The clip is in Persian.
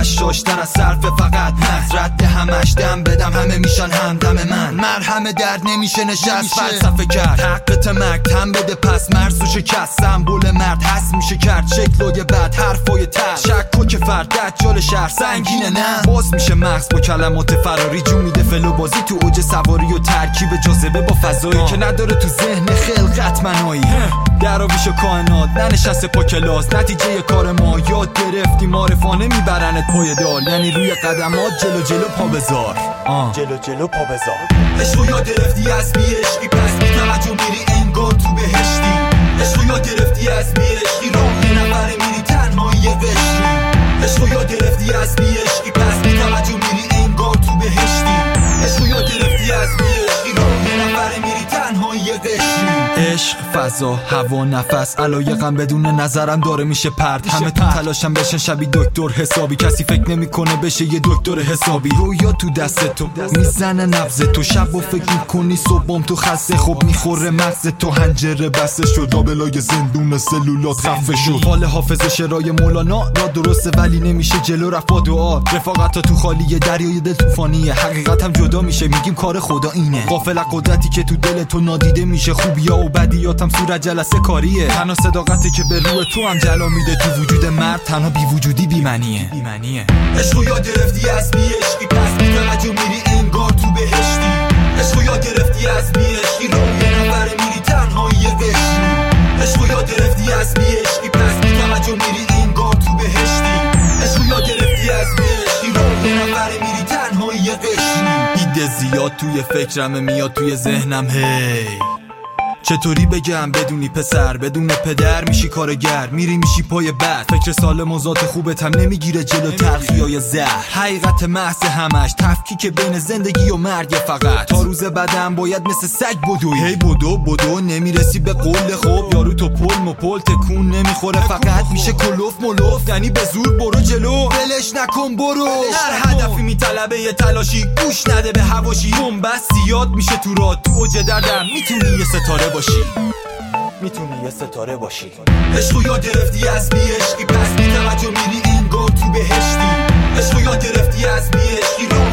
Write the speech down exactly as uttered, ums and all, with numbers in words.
همش داشتن از صرف فقط نظرت همش دم بدم همه میشن همدم من مرهم درد نمیشه نشست فلسفه کرد حقت مکتم بده پس مرز و شکست سمبول مرد هست میشه کرد شکل و بعد حرفای تر شک و که فرد دجال شهر سنگینه نه باز میشه مغز با کلمات فراری جون میده فلو بازی تو اوج سواری و ترکیب جاذبه با فضایی که نداره تو ذهن خلقت منایی دراویش و کائنات ننشسته پا کلاس نتیجه کار ما یاد گرفتیم عارفانه میبرنت پای دال یعنی روی قدمات جلو جلو پا بذار جلو جلو پا بذار عشقو یاد گرفتی از بی عشقی پس بی توجه میری انگار تو بهشتی عشقو یاد گرفتی از بی عشقی راه نفره میری تنهایی قشری عشقو یاد گرفتی از بی عشقی پس بی توجه میری انگار تو بهشتی عشقو یاد گرفتی از بی عشقی راه نفره میری تنهایی قشری عشق فضا هوا نفس علایقم بدون نظرم داره میشه پرد همه تو تلاشم بشن شبی دکتر حسابی کسی فکر نمیکنه بشه یه دکتر حسابی رویا تو دست تو میزنه نبض تو شب و فکر میکنی صبحم تو خسته خوب میخوره مغز تو هنجره بسته شد دابلای زندون سلولات خفه شد فال حافظ شعرهای مولانا را درسته ولی نمیشه جلو رفت با دعا رفاقت تو خالیه دریای دل طوفانیه حقیقت هم جدا میشه میگیم کار خدا اینه غافل قدرتی که تو دل تو نادیده میشه خوبیا و بدیاتم صورت جلسه کاریه تنها صداقتی که به روح تو هم جلا میده تو وجود مرد تنها بی وجودی بی معنیه بی معنیه عشقو یاد گرفتی از بی عشقی پس بی توجه میری انگار تو بهشتی عشقو یاد گرفتی از بی عشقی راه نفره میری تنهایی قشری عشقو یاد گرفتی از بی عشقی پس بی توجه میری انگار تو بهشتی عشقو یاد گرفتی از بی عشقی راه نفره میری تنهایی قشری ایده زیاد توی فکرم میاد توی ذهنم هی چطوری بگم بدونی پسر بدون پدر میشی کارگر میری میشی پای بد فکر سالم و ذات خوبت هم نمیگیره جلو تلخیای زهر حقیقت محض همش تفکیک بین زندگی و مرگ فقط تا روز بعدم باید مثل سگ بدوی هی بدو بدو نمیرسی به قول خوب یارو تو پل مپل تکون نمیخوره فقط میشه کلوف ملوف یعنی به زور برو جلو ولش نکن برو هر هدفی میطلبه یه تلاشی گوش نده به هواشی بنبست زیاد میشه تو راه تو اوج دردم میتونی یه ستاره باشی میتونی یه ستاره باشی عشقو یاد گرفتی از بی عشقی پس بی توجه میری انگار تو بهشتی عشقو یاد گرفتی از بی عشقی